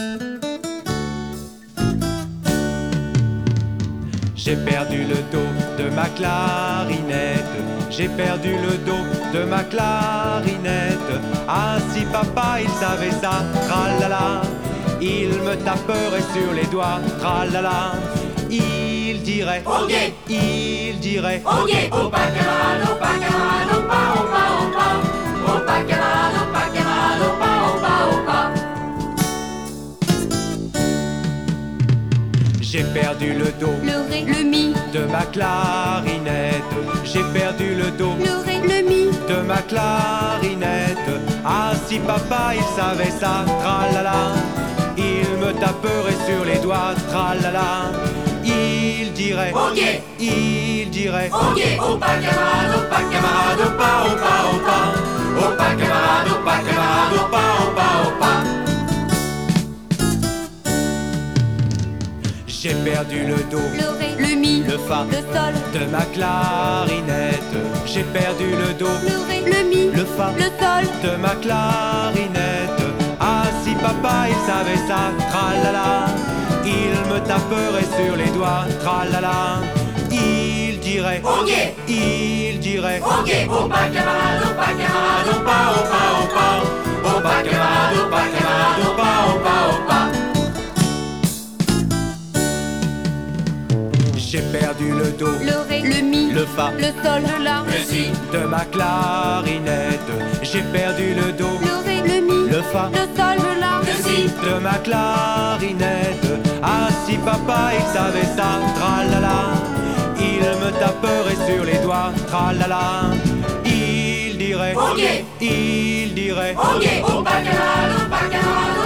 J'ai perdu le dos de ma clarinette, j'ai perdu le dos de ma clarinette. Ah si papa il savait ça, tralala, il me taperait sur les doigts, tralala. Il dirait, ok, il dirait, ok, opa camarade, opa camarade, opa, opa, opa, opa camarade, opa camarade, opa, opa, opa. J'ai perdu le do, le ré, le mi, de ma clarinette. J'ai perdu le do, le ré, le mi, de ma clarinette. Ah si papa il savait ça, tralala, il me taperait sur les doigts, tralala. Il dirait, ok, il dirait, ok, opa camarade, opa camarade, opa, opa, opa, opa camarade, opa camarade, opa, opa, opa. J'ai perdu le do, le ré, le mi, le fa, le sol, de ma clarinette. J'ai perdu le do, le ré, le mi, le fa, le sol, de ma clarinette. Ah si papa il savait ça, tralala, il me taperait sur les doigts, tralala. Il dirait, Ok, il dirait, ok, opa camarade, opa camarade, opa, opa, opa, opa camarade, opa camarade, opa, opa, opa. j'ai perdu le do, le ré, le mi, le fa, le sol, le la, Le si, de ma clarinette. J'ai perdu le do, le ré, le mi, le fa, le sol, le la, le si, de ma clarinette. Ah si papa il savait ça, tralala, il me taperait sur les doigts, tralala. Il dirait, ok, il dirait, ok, opa camarade, opa camarade,